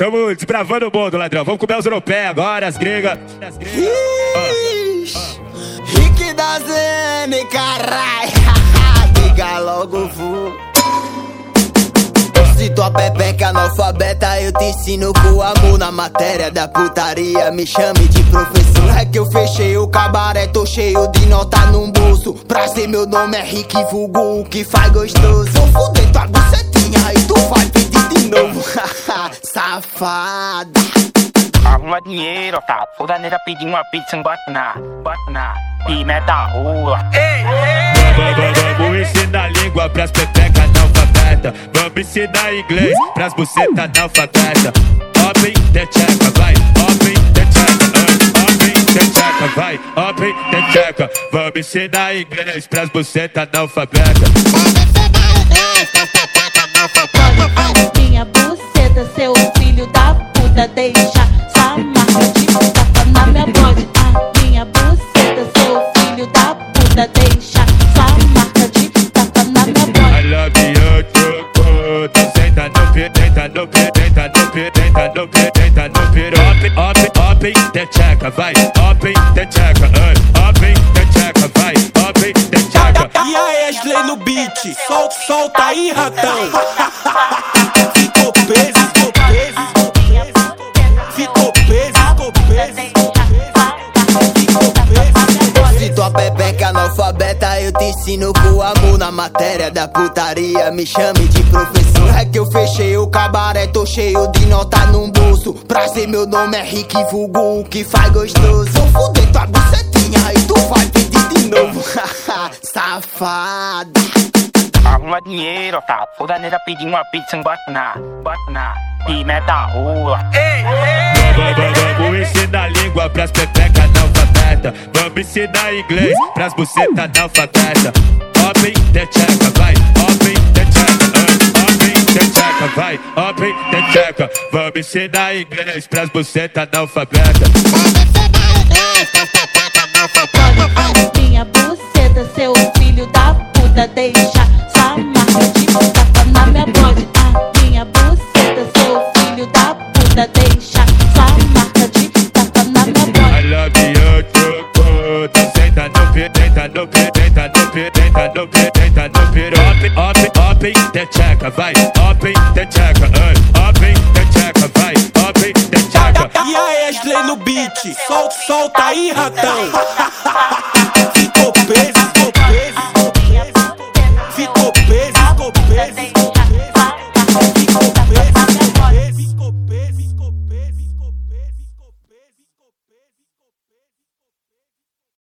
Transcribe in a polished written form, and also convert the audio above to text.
tamo desbravando o mundo, ladrão. Vamos comer os europeus agora, as gregas. Rick da ZN, carai. Diga logo, vu. Se tua pepeca analfabeta, eu te ensino com amor. Na matéria da putaria, me chame de professor. É que eu fechei o cabaré, tô cheio de nota no bolso. Prazer, meu nome é Rick, vulgo o que faz gostoso. Vou fuder tua bucetinha e tu vai pedir de novo. Safada. Arruma dinheiro, tá? Toda neira pedindo uma pizza, bota na e meta rua. Vamos ensinar língua pras pepecas analfabeta. Vamos ensinar inglês pras bucetas analfabeta. Open the checker, vai. Open the checker, open the checker, vai. Open the checker. Vamos ensinar inglês pras bucetas analfabeta. Minha buceta, seu filho da puta, deixa sua marca de tapa na minha bode. Minha buceta, seu filho da puta, deixa sua marca de tapa na minha bode. I love you, truco. Tu senta no pé, deita no pé, deita no pé, deita no pé, deita no pé. Open the checker, vai. Open the checker, open the checker, vai. Open the checker. E a Ashley no beat, solta aí, ratão. Ficou preso, ficou preso. Ficou preso, ficou preso. Se tua pepeca analfabeta, eu te ensino com amor. Na matéria da putaria, me chame de professor. É que eu fechei o cabaré, tô cheio de nota no bolso. Prazer, meu nome é Rick, vulgo o que faz gostoso. Vou fuder tua bucetinha e tu vai pedir de novo. Safada. Arruma dinheiro, tá? Toda neira pedindo uma pizza, bota na e meta rua. Vamos ensinar língua pras pepecas analfabeta. Vamos ensinar inglês pras bucetas analfabeta. Open the checker, vai. Open the checker, open the checker, vai. Open the checker. Vamos ensinar inglês pras bucetas analfabeta. Minha buceta, seu filho da puta, deixa sua marca de tapa na minha bode. Minha buceta, seu filho da puta, deixa sua marca de tapa na minha bode. I love you, truco. Tu senta no pé, deita no pé, deita no pé, deita no pé, deita no pé. Open the checker, vai. Open the checker, open the checker, vai. Open the checker. E a Ashley no beat, solta aí, ratão.